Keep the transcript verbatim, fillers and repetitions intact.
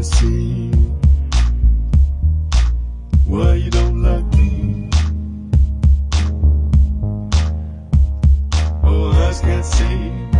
to see why you don't like me. Oh, eyes can't see.